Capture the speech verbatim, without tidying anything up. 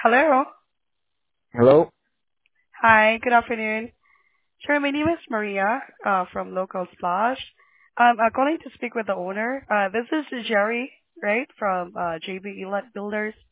Hello. Hello? Hi, good afternoon. Sure, my name is Maria uh, from Local Splash. Um, I'm calling to speak with the owner. Uh, this is Jerry, right, from uh, J B Elat Builders.